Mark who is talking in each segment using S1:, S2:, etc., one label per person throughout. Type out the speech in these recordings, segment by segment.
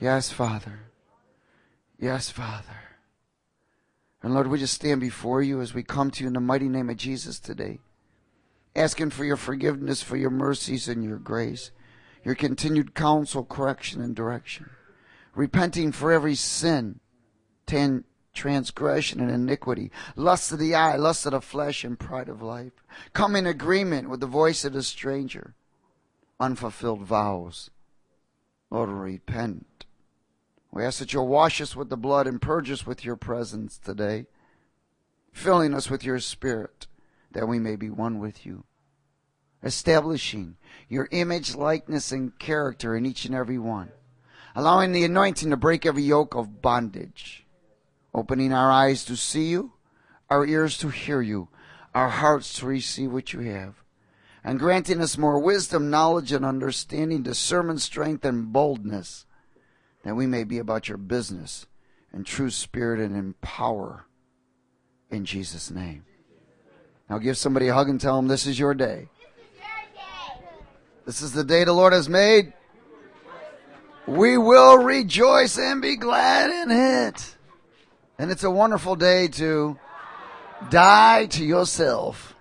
S1: Yes, Father. Yes, Father. And Lord, we just stand before you as we come to you in the mighty name of Jesus today, asking for your forgiveness, for your mercies and your grace, your continued counsel, correction, and direction. Repenting for every sin, transgression, and iniquity, lust of the eye, lust of the flesh, and pride of life. Come in agreement with the voice of the stranger, unfulfilled vows. Lord, repent. We ask that you'll wash us with the blood and purge us with your presence today, filling us with your Spirit, that we may be one with you, establishing your image, likeness, and character in each and every one, allowing the anointing to break every yoke of bondage, opening our eyes to see you, our ears to hear you, our hearts to receive what you have, and granting us more wisdom, knowledge, and understanding, discernment, strength, and boldness, that we may be about your business in true spirit and in power, in Jesus' name. Now give somebody a hug and tell them this is your day. This is the day the Lord has made. We will rejoice and be glad in it. And it's a wonderful day to die to yourself.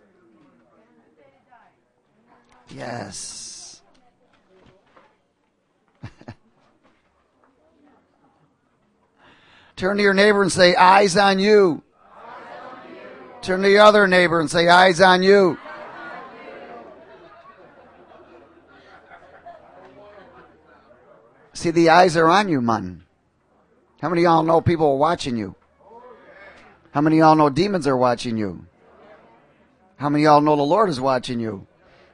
S1: Yes. Turn to your neighbor and say, eyes on you. Turn to the other neighbor and say, eyes on you. See, the eyes are on you, man. How many of y'all know people are watching you? How many of y'all know demons are watching you? How many of y'all know the Lord is watching you?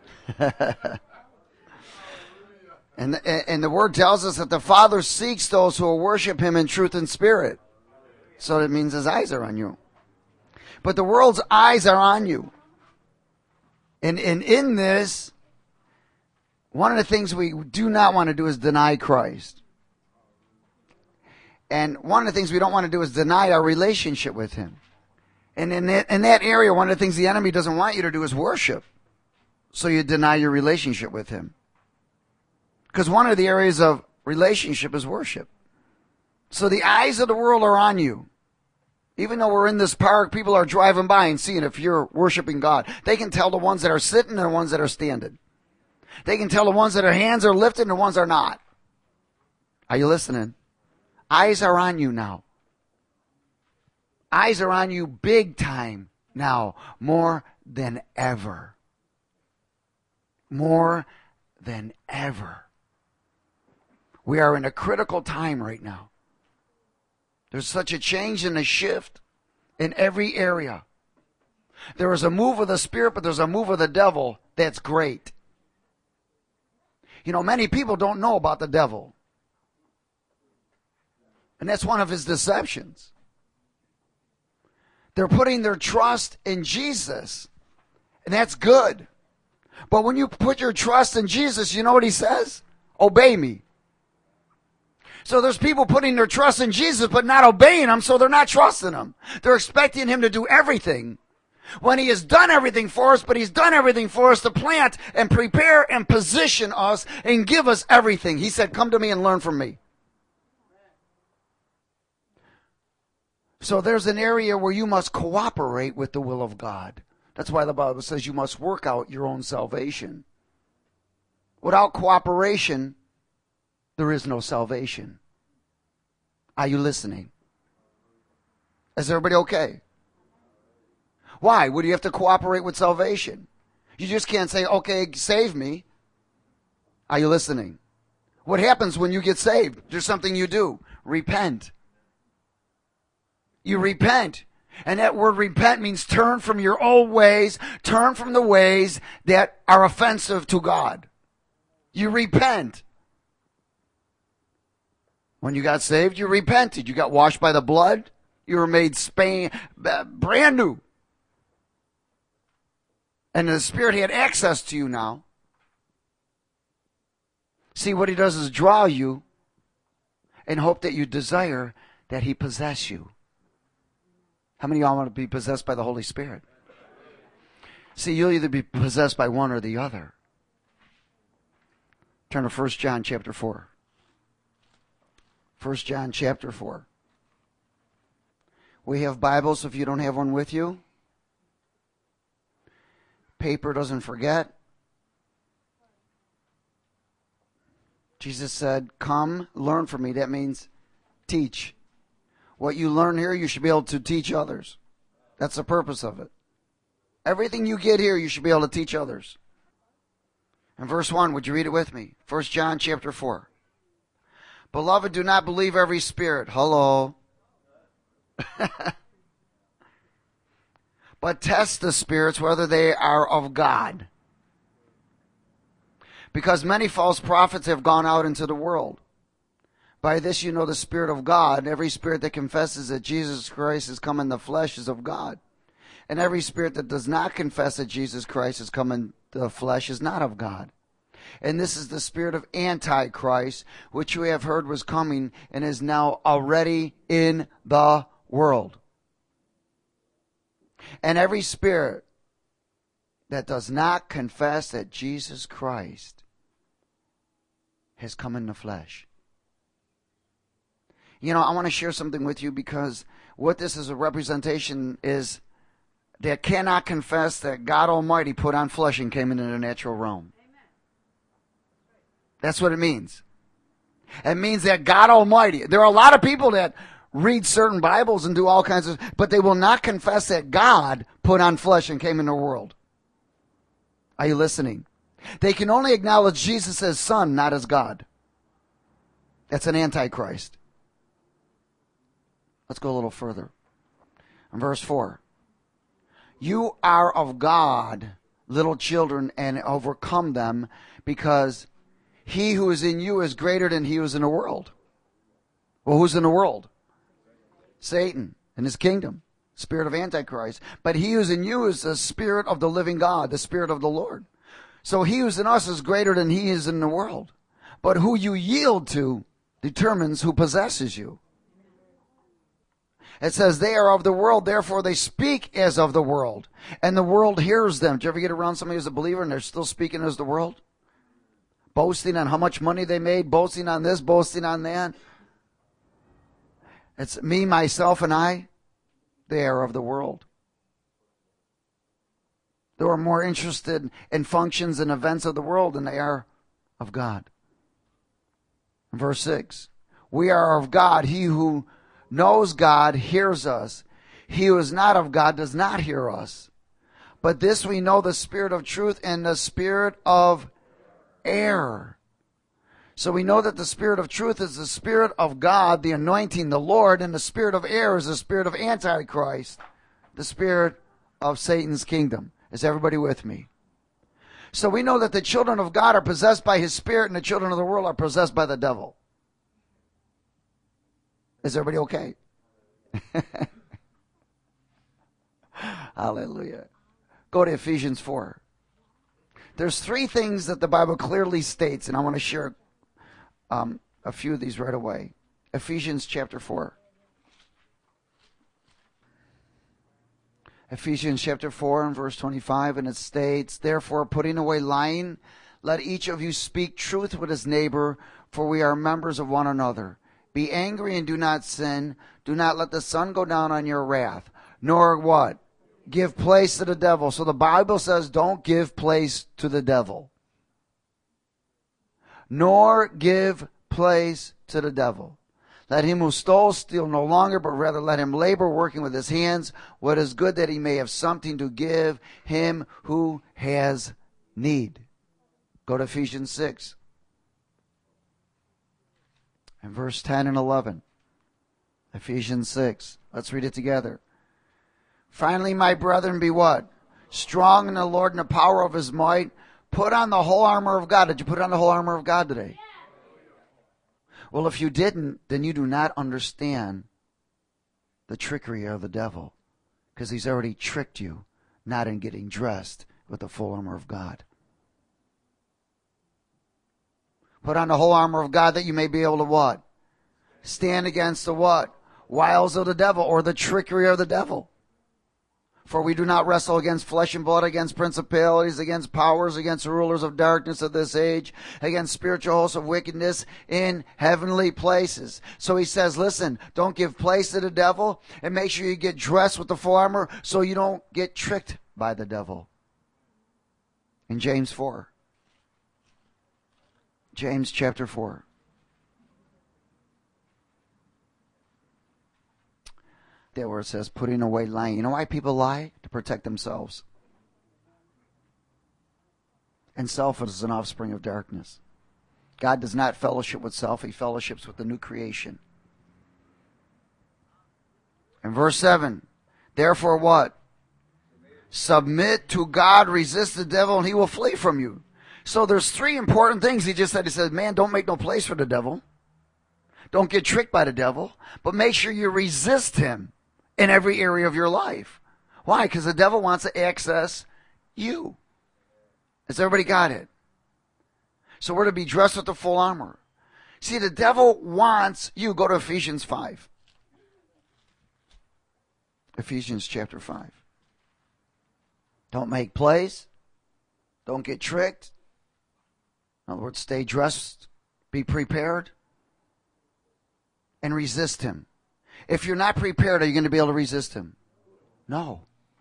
S1: And the word tells us that the Father seeks those who will worship him in truth and spirit. So that means his eyes are on you. But the world's eyes are on you. And in this, one of the things we do not want to do is deny Christ. And one of the things we don't want to do is deny our relationship with him. And in that area, one of the things the enemy doesn't want you to do is worship. So you deny your relationship with him. Because one of the areas of relationship is worship. So the eyes of the world are on you. Even though we're in this park, people are driving by and seeing if you're worshiping God. They can tell the ones that are sitting and the ones that are standing. They can tell the ones that are hands are lifted and the ones are not. Are you listening? Eyes are on you now. Eyes are on you big time now. More than ever. More than ever. We are in a critical time right now. There's such a change and a shift in every area. There is a move of the Spirit, but there's a move of the devil that's great. You know, many people don't know about the devil. And that's one of his deceptions. They're putting their trust in Jesus. And that's good. But when you put your trust in Jesus, you know what he says? Obey me. So there's people putting their trust in Jesus but not obeying him, so they're not trusting him. They're expecting him to do everything when he has done everything for us, but he's done everything for us to plant and prepare and position us and give us everything. He said, come to me and learn from me. So there's an area where you must cooperate with the will of God. That's why the Bible says you must work out your own salvation. Without cooperation, there is no salvation. Are you listening? Is everybody okay? Why? Would you have to cooperate with salvation? You just can't say, okay, save me. Are you listening? What happens when you get saved? There's something you do. Repent. You repent. And that word repent means turn from your old ways, turn from the ways that are offensive to God. You repent. When you got saved, you repented. You got washed by the blood. You were made brand new. And the Spirit had access to you now. See, what he does is draw you and hope that you desire that he possess you. How many of y'all want to be possessed by the Holy Spirit? See, you'll either be possessed by one or the other. Turn to 1 John chapter 4. 1 John chapter 4. We have Bibles, so if you don't have one with you, paper doesn't forget. Jesus said, come, learn from me. That means teach. What you learn here, you should be able to teach others. That's the purpose of it. Everything you get here, you should be able to teach others. In verse 1, would you read it with me? 1 John chapter 4. Beloved, do not believe every spirit. Hello. But test the spirits whether they are of God. Because many false prophets have gone out into the world. By this you know the Spirit of God. Every spirit that confesses that Jesus Christ has come in the flesh is of God. And every spirit that does not confess that Jesus Christ has come in the flesh is not of God. And this is the spirit of Antichrist, which we have heard was coming and is now already in the world. And every spirit that does not confess that Jesus Christ has come in the flesh. You know, I want to share something with you, because what this is a representation is that cannot confess that God Almighty put on flesh and came into the natural realm. That's what it means. It means that God Almighty, there are a lot of people that read certain Bibles and do all kinds of, but they will not confess that God put on flesh and came into the world. Are you listening? They can only acknowledge Jesus as Son, not as God. That's an Antichrist. Let's go a little further. In verse 4. You are of God, little children, and overcome them, because he who is in you is greater than he who is in the world. Well, who's in the world? Satan and his kingdom, spirit of Antichrist. But he who's in you is the Spirit of the living God, the Spirit of the Lord. So he who's in us is greater than he is in the world. But who you yield to determines who possesses you. It says they are of the world, therefore they speak as of the world, and the world hears them. Do you ever get around somebody who's a believer and they're still speaking as the world? Boasting on how much money they made, boasting on this, boasting on that. It's me, myself, and I. They are of the world. They are more interested in functions and events of the world than they are of God. Verse 6. We are of God. He who knows God hears us. He who is not of God does not hear us. But this we know, the spirit of truth and the spirit of error. So we know that the spirit of truth is the Spirit of God, the anointing, the Lord, and the spirit of error is the spirit of Antichrist, the spirit of Satan's kingdom. Is everybody with me? So we know that the children of God are possessed by his Spirit, and the children of the world are possessed by the devil. Is everybody okay? Hallelujah. Go to Ephesians 4. There's three things that the Bible clearly states, and I want to share a few of these right away. Ephesians chapter 4. Ephesians chapter 4 and verse 25, and it states, therefore, putting away lying, let each of you speak truth with his neighbor, for we are members of one another. Be angry and do not sin. Do not let the sun go down on your wrath. Nor what? Give place to the devil. So the Bible says don't give place to the devil. Nor give place to the devil. Let him who stole steal no longer, but rather let him labor, working with his hands what is good, that he may have something to give him who has need. Go to Ephesians 6. And verse 10 and 11. Ephesians 6. Let's read it together. Finally, my brethren, be what? Strong in the Lord and the power of his might. Put on the whole armor of God. Did you put on the whole armor of God today? Well, if you didn't, then you do not understand the trickery of the devil, because he's already tricked you, not in getting dressed with the full armor of God. Put on the whole armor of God that you may be able to what? Stand against the what? Wiles of the devil, or the trickery of the devil. For we do not wrestle against flesh and blood, against principalities, against powers, against rulers of darkness of this age, against spiritual hosts of wickedness in heavenly places. So he says, listen, don't give place to the devil, and make sure you get dressed with the full armor so you don't get tricked by the devil. In James 4. James chapter 4. There where it says putting away lying. You know why people lie? To protect themselves. And self is an offspring of darkness. God does not fellowship with self. He fellowships with the new creation. In verse 7, therefore what? Submit to God, resist the devil, and he will flee from you. So there's three important things he just said. He said, man, don't make no place for the devil. Don't get tricked by the devil. But make sure you resist him in every area of your life. Why? Because the devil wants to access you. Has everybody got it? So we're to be dressed with the full armor. See, the devil wants you. Go to Ephesians 5. Ephesians chapter 5. Don't make plays. Don't get tricked. In other words, stay dressed. Be prepared. And resist him. If you're not prepared, are you going to be able to resist him? No.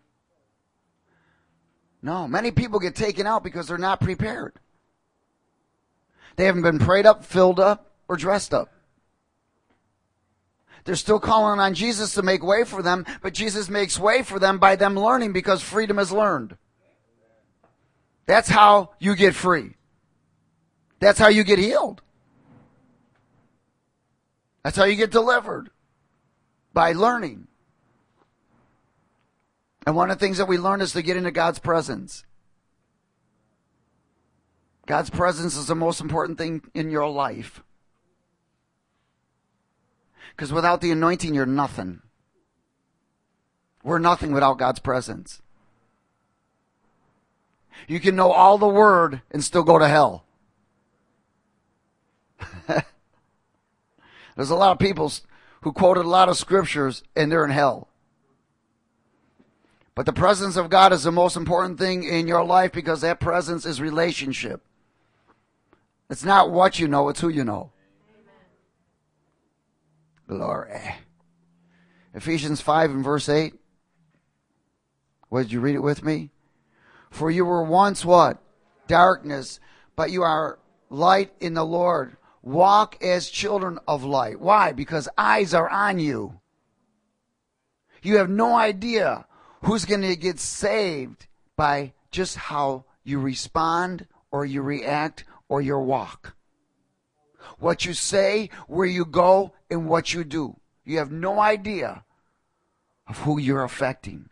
S1: No. Many people get taken out because they're not prepared. They haven't been prayed up, filled up, or dressed up. They're still calling on Jesus to make way for them, but Jesus makes way for them by them learning, because freedom is learned. That's how you get free. That's how you get healed. That's how you get delivered. By learning. And one of the things that we learn is to get into God's presence. God's presence is the most important thing in your life. Because without the anointing, you're nothing. We're nothing without God's presence. You can know all the word and still go to hell. There's a lot of people who quoted a lot of scriptures and they're in hell. But the presence of God is the most important thing in your life, because that presence is relationship. It's not what you know, it's who you know. Amen. Glory. Ephesians 5 and verse 8. What, did you read it with me? For you were once what? Darkness, but you are light in the Lord. Walk as children of light. Why? Because eyes are on you. You have no idea who's going to get saved by just how you respond or you react or your walk. What you say, where you go, and what you do. You have no idea of who you're affecting.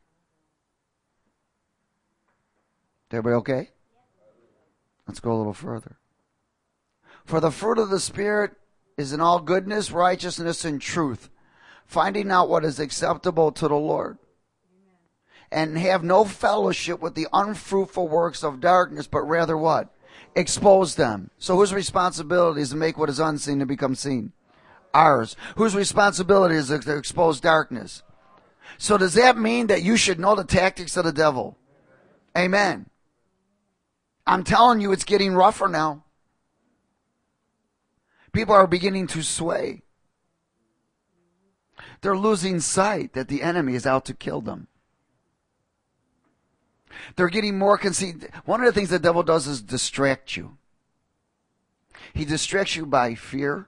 S1: Everybody okay? Let's go a little further. For the fruit of the Spirit is in all goodness, righteousness, and truth, finding out what is acceptable to the Lord. And have no fellowship with the unfruitful works of darkness, but rather what? Expose them. So whose responsibility is to make what is unseen to become seen? Ours. Whose responsibility is to expose darkness? So does that mean that you should know the tactics of the devil? Amen. I'm telling you, it's getting rougher now. People are beginning to sway. They're losing sight that the enemy is out to kill them. They're getting more conceited. One of the things the devil does is distract you. He distracts you by fear.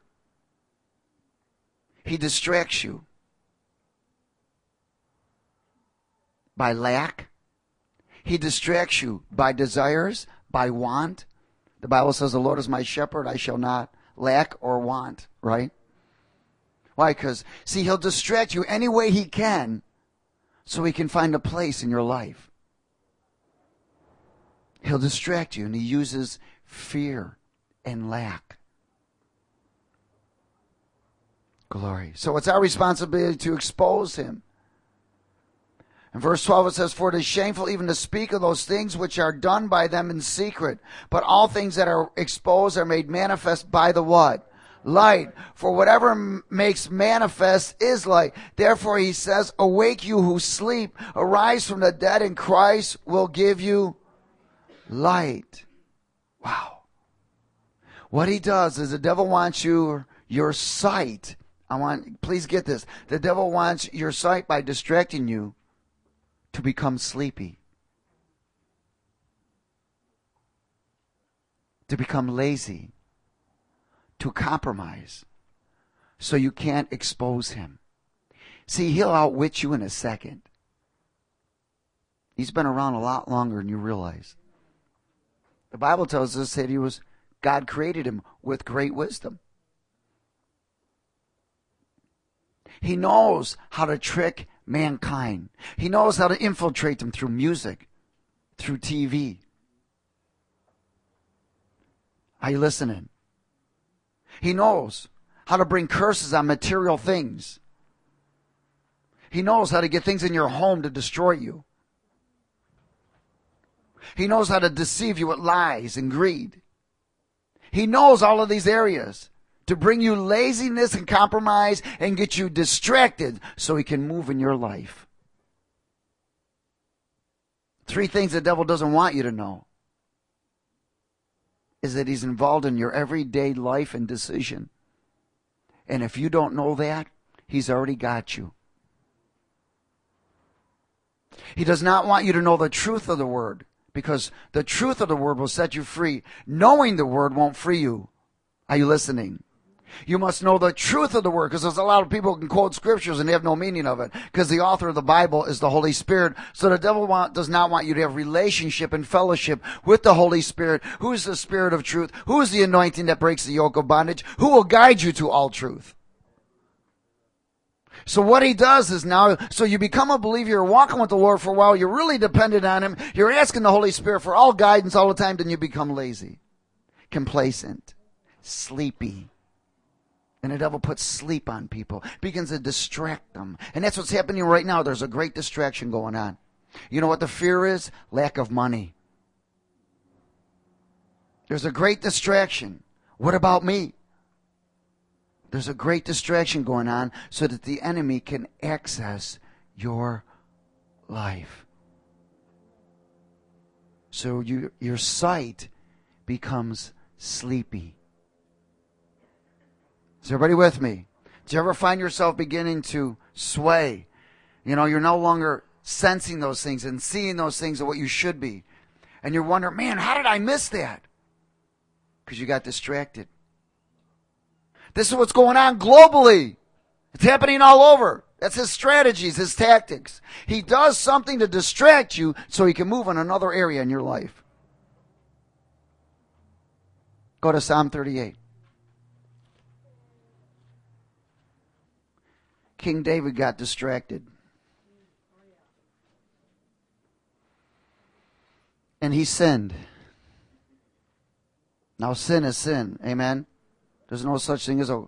S1: He distracts you by lack. He distracts you by desires, by want. The Bible says, the Lord is my shepherd, I shall not lack or want, right? Why? Because, see, he'll distract you any way he can so he can find a place in your life. He'll distract you, and he uses fear and lack. Glory. So it's our responsibility to expose him. In verse 12 it says, for it is shameful even to speak of those things which are done by them in secret. But all things that are exposed are made manifest by the what? light. For whatever makes manifest is light. Therefore he says, awake you who sleep, arise from the dead, and Christ will give you light. Wow. What he does is the devil wants your sight. Please get this. The devil wants your sight by distracting you to become sleepy, to become lazy, to compromise, so you can't expose him. See, he'll outwit you in a second. He's been around a lot longer than you realize. The Bible tells us that God created him with great wisdom. He knows how to trick mankind. He knows how to infiltrate them through music, through TV. Are you listening? He knows how to bring curses on material things. He knows how to get things in your home to destroy you. He knows how to deceive you with lies and greed. He knows all of these areas to bring you laziness and compromise and get you distracted so he can move in your life. 3 things the devil doesn't want you to know is that he's involved in your everyday life and decision. And if you don't know that, he's already got you. He does not want you to know the truth of the word, because the truth of the word will set you free. Knowing the word won't free you. Are you listening? You must know the truth of the word, because there's a lot of people who can quote scriptures and they have no meaning of it, because the author of the Bible is the Holy Spirit. So the devil does not want you to have relationship and fellowship with the Holy Spirit, who is the Spirit of truth, who is the anointing that breaks the yoke of bondage, who will guide you to all truth. So what he does is now, so you become a believer, you're walking with the Lord for a while, you're really dependent on him, you're asking the Holy Spirit for all guidance all the time, then you become lazy, complacent, sleepy. And the devil puts sleep on people, begins to distract them. And that's what's happening right now. There's a great distraction going on. You know what the fear is? Lack of money. There's a great distraction. What about me? There's a great distraction going on so that the enemy can access your life. So your sight becomes sleepy. Is everybody with me? Do you ever find yourself beginning to sway? You know, you're no longer sensing those things and seeing those things of what you should be. And you're wondering, man, how did I miss that? Because you got distracted. This is what's going on globally. It's happening all over. That's his strategies, his tactics. He does something to distract you so he can move in another area in your life. Go to Psalm 38. King David got distracted. And he sinned. Now sin is sin. Amen? There's no such thing as a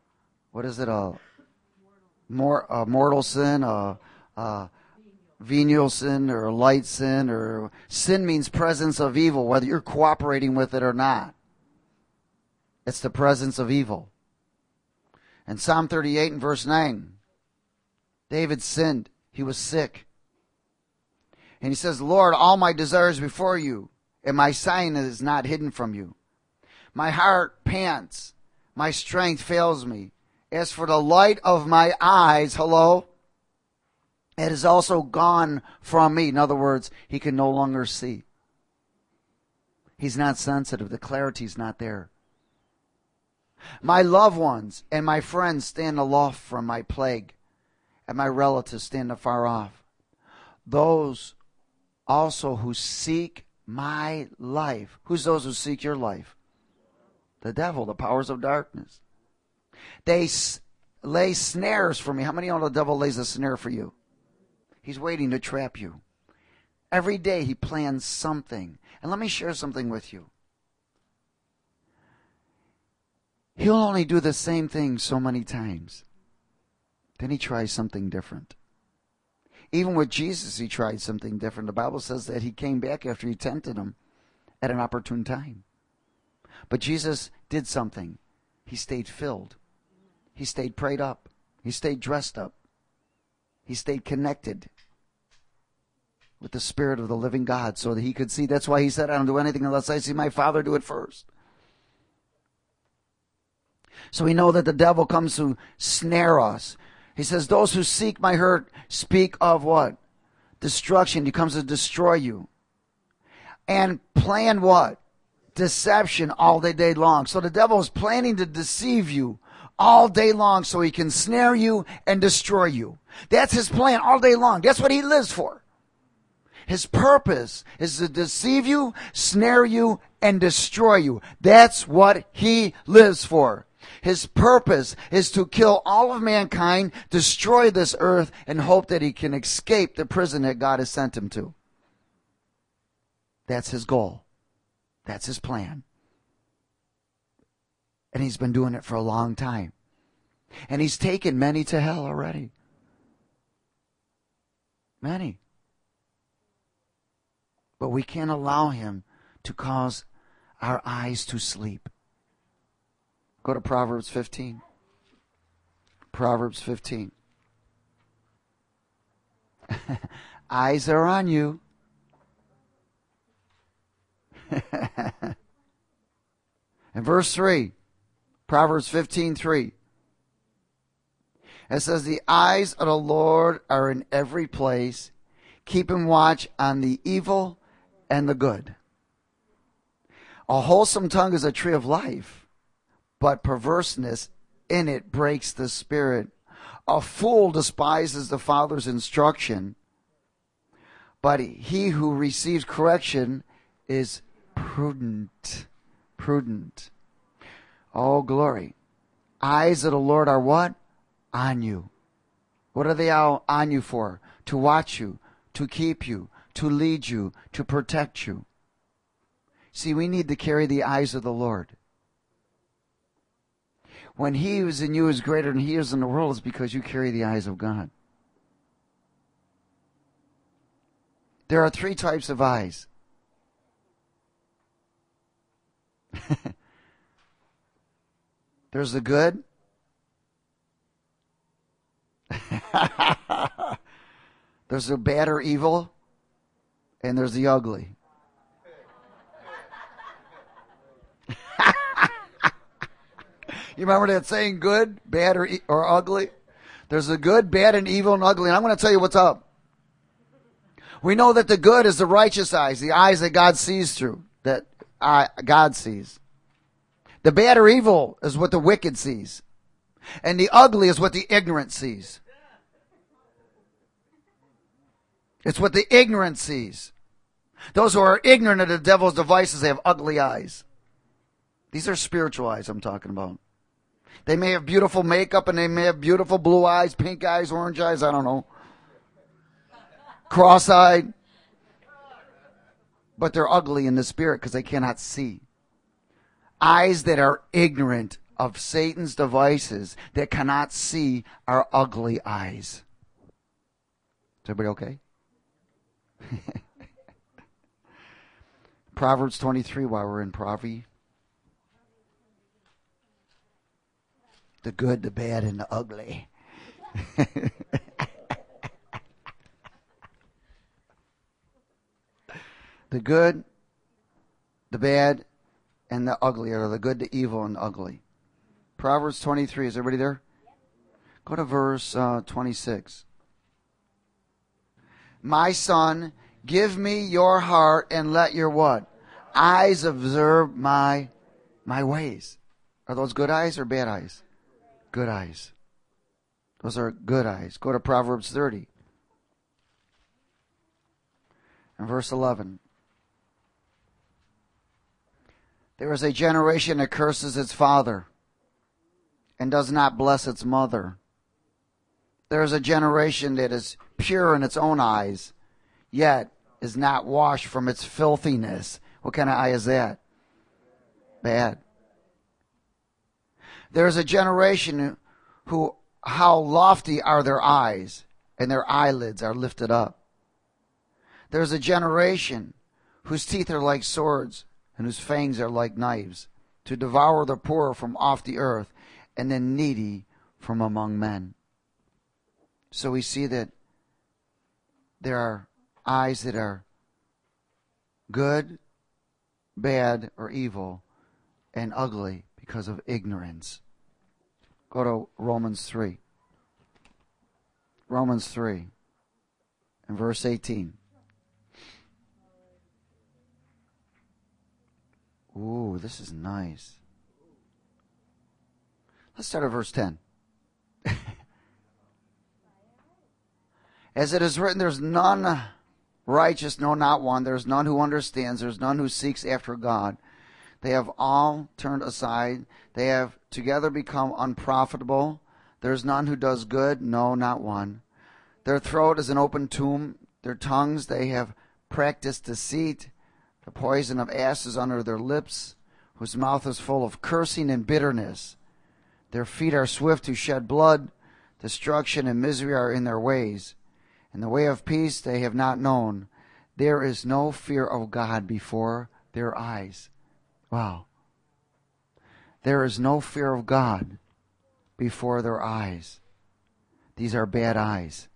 S1: mortal sin, a venial sin, or a light sin, or sin means presence of evil, whether you're cooperating with it or not. It's the presence of evil. In Psalm 38 and verse 9, David sinned. He was sick. And he says, Lord, all my desires before you, and my sign is not hidden from you. My heart pants. My strength fails me. As for the light of my eyes, hello, it is also gone from me. In other words, he can no longer see. He's not sensitive. The clarity's not there. My loved ones and my friends stand aloft from my plague, and my relatives stand afar off. Those also who seek my life. Who's those who seek your life? The devil, the powers of darkness. They lay snares for me. How many of you know the devil lays a snare for you? He's waiting to trap you. Every day he plans something. And let me share something with you. He'll only do the same thing so many times. Then he tries something different. Even with Jesus, he tried something different. The Bible says that he came back after he tempted him at an opportune time. But Jesus did something he stayed filled. He stayed prayed up. He stayed dressed up. He stayed connected with the Spirit of the living God so that he could see. That's why he said, I don't do anything unless I see my Father do it first. So we know that the devil comes to snare us. He says, those who seek my hurt speak of what? Destruction. He comes to destroy you. And plan what? Deception all day long. So the devil is planning to deceive you all day long so he can snare you and destroy you. That's his plan all day long. That's what he lives for. His purpose is to deceive you, snare you, and destroy you. That's what he lives for. His purpose is to kill all of mankind, destroy this earth, and hope that he can escape the prison that God has sent him to. That's his goal. That's his plan. And he's been doing it for a long time. And he's taken many to hell already. Many. But we can't allow him to cause our eyes to sleep. Go to Proverbs 15. Proverbs 15. Eyes are on you. And verse 3. Proverbs 15:3. It says, the eyes of the Lord are in every place, keeping watch on the evil and the good. A wholesome tongue is a tree of life, but perverseness in it breaks the spirit. A fool despises the father's instruction, but he who receives correction is prudent. Prudent. Oh, glory. Eyes of the Lord are what? On you. What are they all on you for? To watch you, to keep you, to lead you, to protect you. See, we need to carry the eyes of the Lord. When he who is in you is greater than he is in the world, it's because you carry the eyes of God. There are 3 types of eyes. There's the good. There's the bad or evil. And there's the ugly. You remember that saying, good, bad, or ugly? There's the good, bad, and evil, and ugly. And I'm going to tell you what's up. We know that the good is the righteous eyes, the eyes that God sees through, that God sees. The bad or evil is what the wicked sees. And the ugly is what the ignorant sees. It's what the ignorant sees. Those who are ignorant of the devil's devices, they have ugly eyes. These are spiritual eyes I'm talking about. They may have beautiful makeup and they may have beautiful blue eyes, pink eyes, orange eyes, I don't know. Cross-eyed. But they're ugly in the spirit because they cannot see. Eyes that are ignorant of Satan's devices, that cannot see, are ugly eyes. Is everybody okay? Proverbs 23, while we're in Proverbs. The good, the bad, and the ugly. The good, the bad, and the ugly, or the good, the evil, and the ugly. Proverbs 23, is everybody there? Go to verse 26. My son, give me your heart and let your what? Eyes observe my ways. Are those good eyes or bad eyes? Good eyes. Those are good eyes. Go to Proverbs 30. And verse 11. There is a generation that curses its father and does not bless its mother. There is a generation that is pure in its own eyes, yet is not washed from its filthiness. What kind of eye is that? Bad. There is a generation who, how lofty are their eyes, and their eyelids are lifted up. There is a generation whose teeth are like swords, and whose fangs are like knives. to devour the poor from off the earth, and the needy from among men. So we see that there are eyes that are good, bad, or evil, and ugly because of ignorance. Go to Romans 3. Romans 3 and verse 18. Ooh, this is nice. Let's start at verse 10. As it is written, there's none righteous, no, not one. There's none who understands. There's none who seeks after God. They have all turned aside. They have together become unprofitable. There's none who does good, no, not one. Their throat is an open tomb. Their tongues, they have practiced deceit. The poison of asses under their lips, whose mouth is full of cursing and bitterness. Their feet are swift to shed blood. Destruction and misery are in their ways. And the way of peace they have not known. There is no fear of God before their eyes. Wow. There is no fear of God before their eyes. These are bad eyes.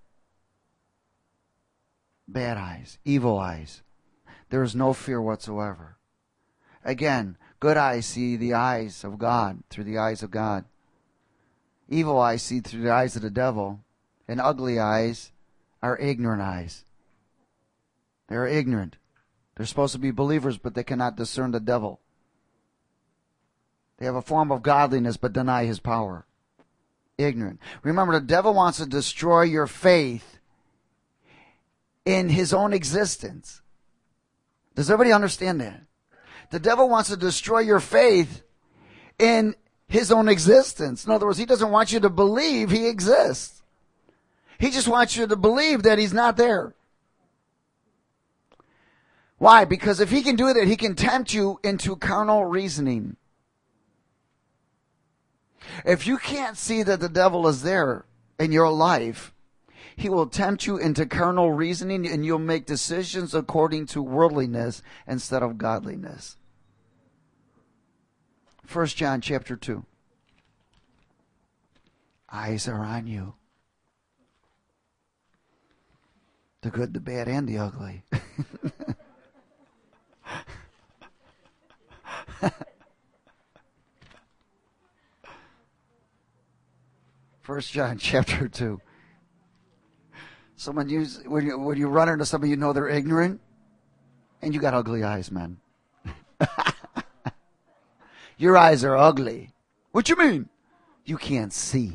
S1: Bad eyes. Evil eyes. There is no fear whatsoever. Again, good eyes see the eyes of God through the eyes of God. Evil eyes see through the eyes of the devil. And ugly eyes are ignorant eyes. They're ignorant. They're supposed to be believers, but they cannot discern the devil. They have a form of godliness, but deny his power. Ignorant. Remember, the devil wants to destroy your faith in his own existence. Does everybody understand that? The devil wants to destroy your faith in his own existence. In other words, he doesn't want you to believe he exists. He just wants you to believe that he's not there. Why? Because if he can do that, he can tempt you into carnal reasoning. If you can't see that the devil is there in your life, he will tempt you into carnal reasoning, and you'll make decisions according to worldliness instead of godliness. 1 John chapter 2. Eyes are on you. The good, the bad, and the ugly. 1 John chapter 2. When you run into somebody you know they're ignorant, and you got ugly eyes, man. Your eyes are ugly. What you mean? You can't see.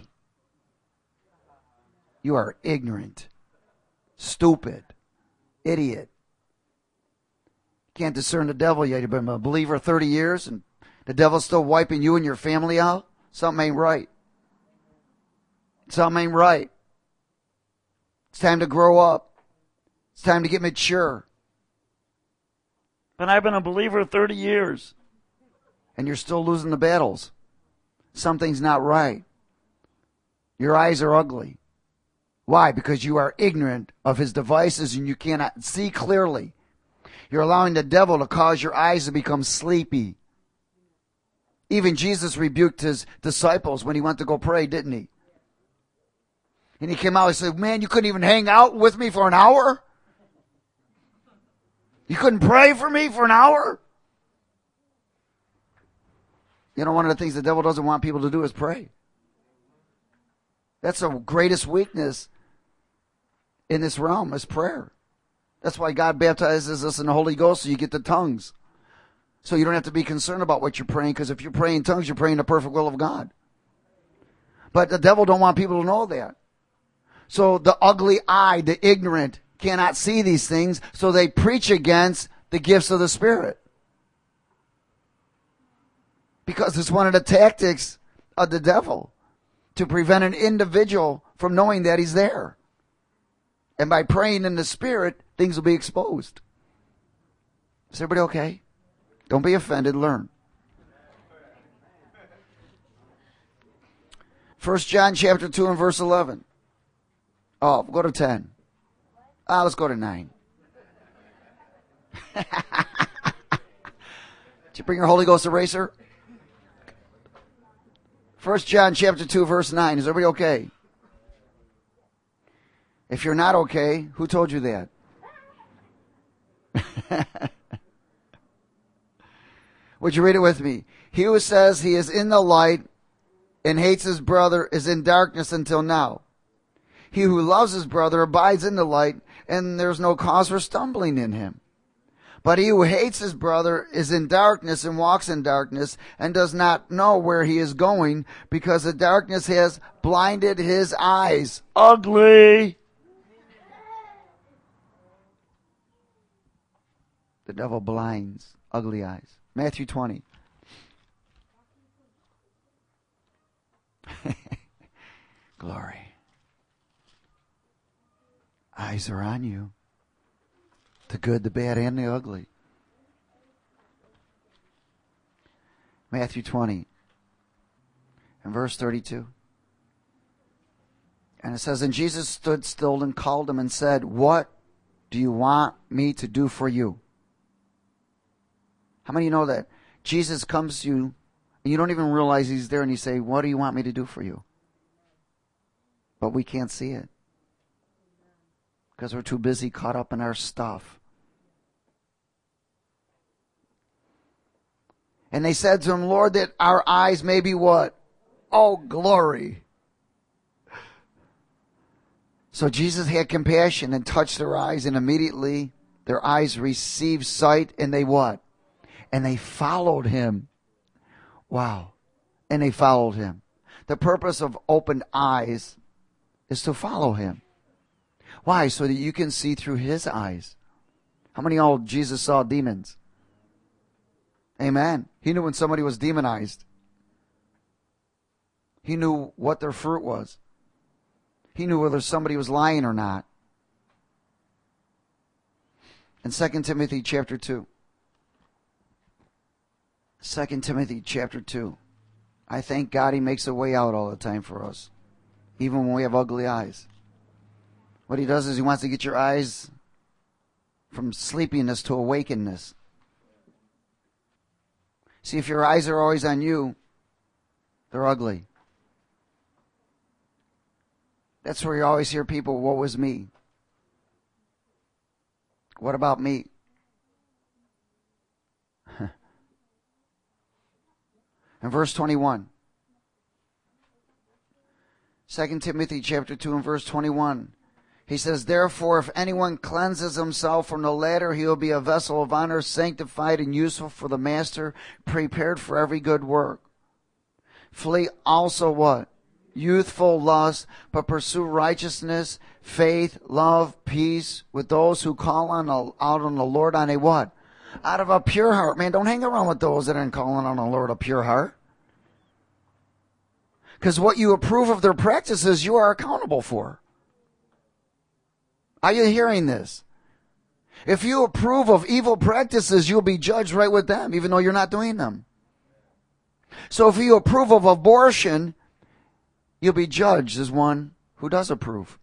S1: You are ignorant, stupid, idiot. Can't discern the devil yet. You've been a believer 30 years, and the devil's still wiping you and your family out? Something ain't right. Something ain't right. It's time to grow up. It's time to get mature. But I've been a believer 30 years. And you're still losing the battles. Something's not right. Your eyes are ugly. Why? Because you are ignorant of his devices and you cannot see clearly. You're allowing the devil to cause your eyes to become sleepy. Even Jesus rebuked his disciples when he went to go pray, didn't he? And he came out and said, man, you couldn't even hang out with me for an hour? You couldn't pray for me for an hour? You know, one of the things the devil doesn't want people to do is pray. That's the greatest weakness in this realm, is prayer. That's why God baptizes us in the Holy Ghost, so you get the tongues. So you don't have to be concerned about what you're praying, because if you're praying in tongues, you're praying the perfect will of God. But the devil don't want people to know that. So the ugly eye, the ignorant, cannot see these things, so they preach against the gifts of the Spirit. Because it's one of the tactics of the devil to prevent an individual from knowing that he's there. And by praying in the Spirit, things will be exposed. Is everybody okay? Don't be offended. Learn. 1 John chapter 2 and verse 11. Oh, go to 10. Let's go to 9. Did you bring your Holy Ghost eraser? 1 John chapter 2, verse 9. Is everybody okay? If you're not okay, who told you that? Would you read it with me? He who says he is in the light and hates his brother is in darkness until now. He who loves his brother abides in the light, and there's no cause for stumbling in him. But he who hates his brother is in darkness and walks in darkness and does not know where he is going because the darkness has blinded his eyes. Ugly! The devil blinds ugly eyes. Matthew 20. Glory. Eyes are on you. The good, the bad, and the ugly. Matthew 20 and verse 32. And it says, and Jesus stood still and called him and said, what do you want me to do for you? How many of you know that Jesus comes to you and you don't even realize he's there and you say, what do you want me to do for you? But we can't see it because we're too busy caught up in our stuff. And they said to him, Lord, that our eyes may be what? Oh, glory. So Jesus had compassion and touched their eyes, and immediately their eyes received sight, and they what? And they followed him. Wow. And they followed him. The purpose of opened eyes is to follow him. Why? So that you can see through his eyes. How many of Jesus saw demons? Amen. He knew when somebody was demonized. He knew what their fruit was. He knew whether somebody was lying or not. In 2 Timothy chapter 2. 2 Timothy chapter 2. I thank God he makes a way out all the time for us. Even when we have ugly eyes. What he does is he wants to get your eyes from sleepiness to awakenness. See, if your eyes are always on you, they're ugly. That's where you always hear people, woe is me. What about me? In verse 21. 2 Timothy chapter 2 and verse 21. He says, therefore, if anyone cleanses himself from the latter, he will be a vessel of honor, sanctified and useful for the master, prepared for every good work. Flee also what? Youthful lust, but pursue righteousness, faith, love, peace with those who call out on the Lord on a what? Out of a pure heart. Man, don't hang around with those that aren't calling on the Lord a pure heart. Because what you approve of their practices, you are accountable for. Are you hearing this? If you approve of evil practices, you'll be judged right with them, even though you're not doing them. So if you approve of abortion, you'll be judged as one who does approve.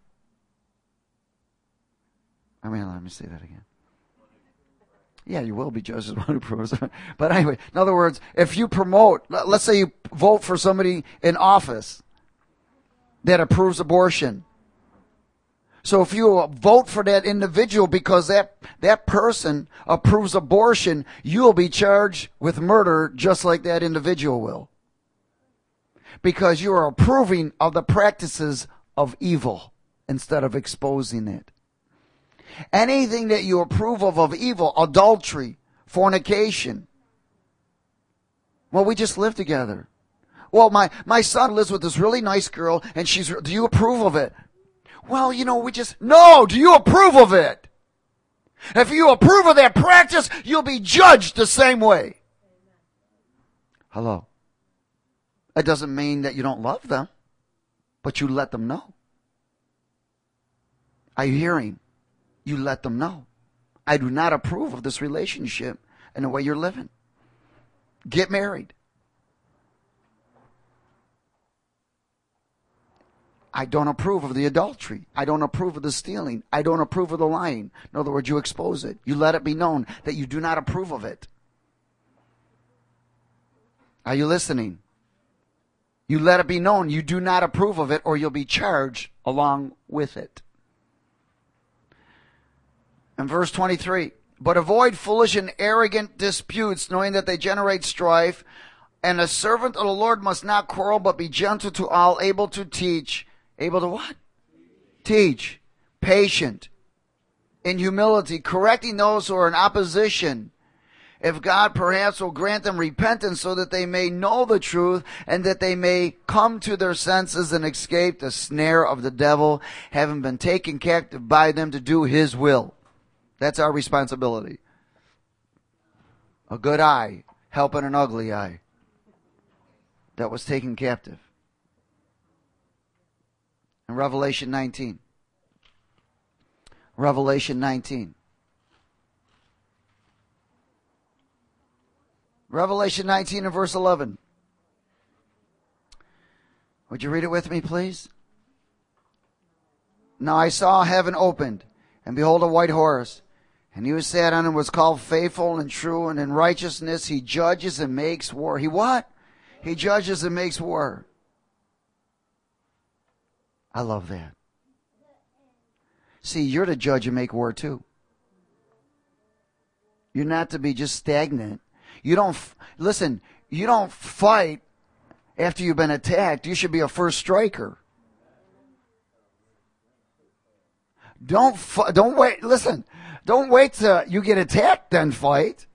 S1: Let me say that again. Yeah, you will be judged as one who approves. But anyway, in other words, if you promote, let's say you vote for somebody in office that approves abortion. So if you vote for that individual because that person approves abortion, you'll be charged with murder just like that individual will. Because you are approving of the practices of evil instead of exposing it. Anything that you approve of evil, adultery, fornication. Well, we just live together. Well, my son lives with this really nice girl and do you approve of it? Well, no, do you approve of it? If you approve of that practice, you'll be judged the same way. Hello. It doesn't mean that you don't love them, but you let them know. Are you hearing? You let them know. I do not approve of this relationship and the way you're living. Get married. I don't approve of the adultery. I don't approve of the stealing. I don't approve of the lying. In other words, you expose it. You let it be known that you do not approve of it. Are you listening? You let it be known you do not approve of it, or you'll be charged along with it. And verse 23, but avoid foolish and arrogant disputes, knowing that they generate strife. And a servant of the Lord must not quarrel, but be gentle to all, able to teach. Able to what? Teach. Patient. In humility, correcting those who are in opposition. If God perhaps will grant them repentance so that they may know the truth and that they may come to their senses and escape the snare of the devil, having been taken captive by them to do his will. That's our responsibility. A good eye helping an ugly eye that was taken captive. In Revelation 19. Revelation 19. Revelation 19 and verse 11. Would you read it with me, please? Now I saw heaven opened, and behold a white horse, and he who sat on him was called Faithful and True, and in righteousness he judges and makes war. He what? He judges and makes war. I love that. See, you're to judge and make war too. You're not to be just stagnant. You don't, listen, you don't fight after you've been attacked. You should be a first striker. Don't wait, listen, don't wait till you get attacked, then fight.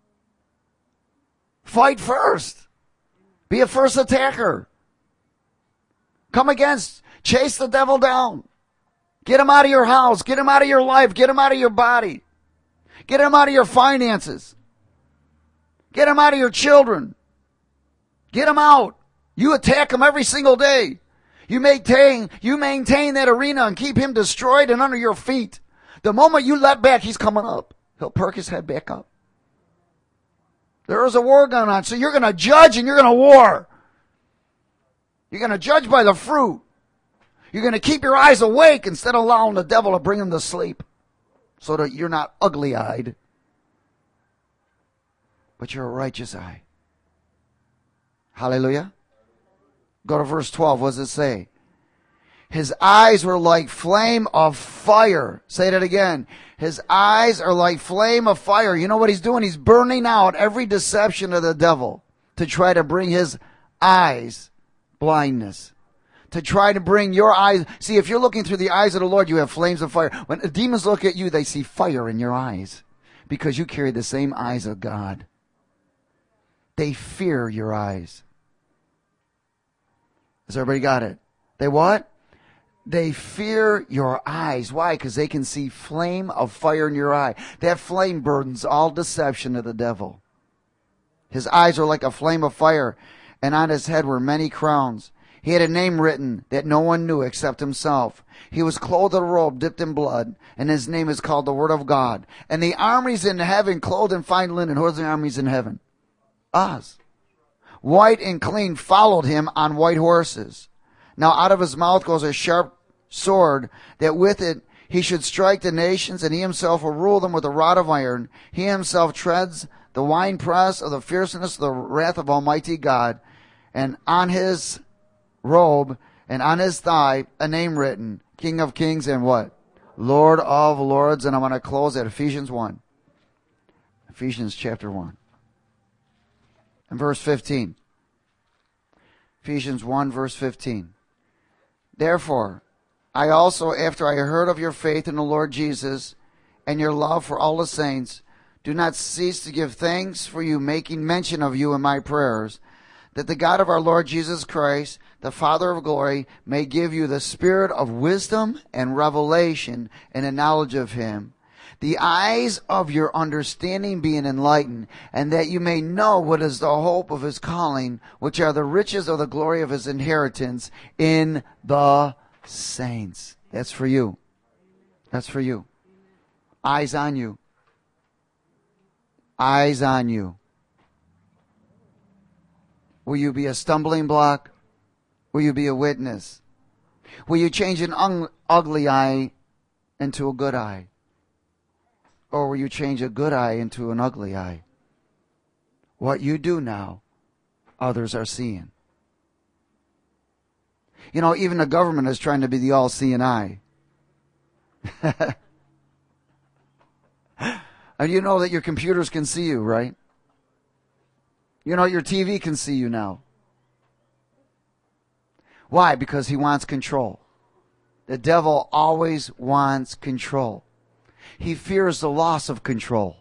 S1: Fight first. Be a first attacker. Come against, chase the devil down. Get him out of your house. Get him out of your life. Get him out of your body. Get him out of your finances. Get him out of your children. Get him out. You attack him every single day. You maintain that arena and keep him destroyed and under your feet. The moment you let back, he's coming up. He'll perk his head back up. There is a war going on, so you're going to judge and you're going to war. You're going to judge by the fruit. You're going to keep your eyes awake instead of allowing the devil to bring them to sleep so that you're not ugly-eyed, but you're a righteous eye. Hallelujah. Go to verse 12. What does it say? His eyes were like flame of fire. Say that again. His eyes are like flame of fire. You know what he's doing? He's burning out every deception of the devil to try to bring his eyes blindness. To try to bring your eyes. See, if you're looking through the eyes of the Lord, you have flames of fire. When the demons look at you, they see fire in your eyes because you carry the same eyes of God. They fear your eyes. Has everybody got it? They what? They fear your eyes. Why? Because they can see flame of fire in your eye. That flame burdens all deception of the devil. His eyes are like a flame of fire, and on his head were many crowns. He had a name written that no one knew except himself. He was clothed in a robe dipped in blood, and his name is called the Word of God. And the armies in heaven clothed in fine linen. Who are the armies in heaven? Us. White and clean followed him on white horses. Now out of his mouth goes a sharp sword, that with it he should strike the nations, and he himself will rule them with a rod of iron. He himself treads the winepress of the fierceness of the wrath of Almighty God. And on his robe and on his thigh a name written, King of Kings and what? Lord of Lords. And I'm going to close at Ephesians 1. Ephesians chapter 1. And verse 15. Ephesians 1 verse 15. Therefore, I also, after I heard of your faith in the Lord Jesus and your love for all the saints, do not cease to give thanks for you, making mention of you in my prayers, that the God of our Lord Jesus Christ, the Father of glory, may give you the spirit of wisdom and revelation and the knowledge of him, the eyes of your understanding being enlightened, and that you may know what is the hope of his calling, which are the riches of the glory of his inheritance in the saints. That's for you. That's for you. Eyes on you. Eyes on you. Will you be a stumbling block? Will you be a witness? Will you change an ugly eye into a good eye? Or will you change a good eye into an ugly eye? What you do now, others are seeing. You know, even the government is trying to be the all-seeing eye. And you know that your computers can see you, right? You know your TV can see you now. Why? Because he wants control. The devil always wants control. He fears the loss of control.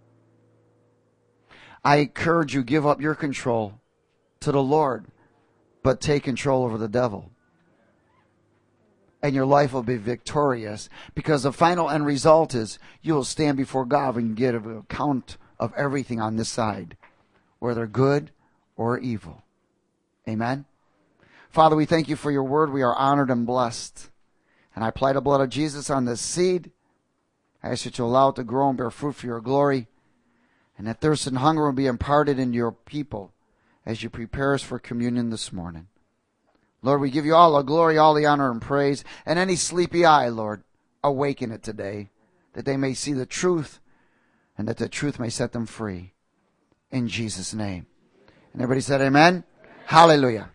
S1: I encourage you, give up your control to the Lord, but take control over the devil. And your life will be victorious, because the final end result is you will stand before God and give an account of everything on this side, whether good or evil. Amen? Father, we thank you for your word. We are honored and blessed. And I apply the blood of Jesus on this seed. I ask you to allow it to grow and bear fruit for your glory. And that thirst and hunger will be imparted into your people as you prepare us for communion this morning. Lord, we give you all the glory, all the honor and praise. And any sleepy eye, Lord, awaken it today, that they may see the truth and that the truth may set them free. In Jesus' name. And everybody said amen? Hallelujah.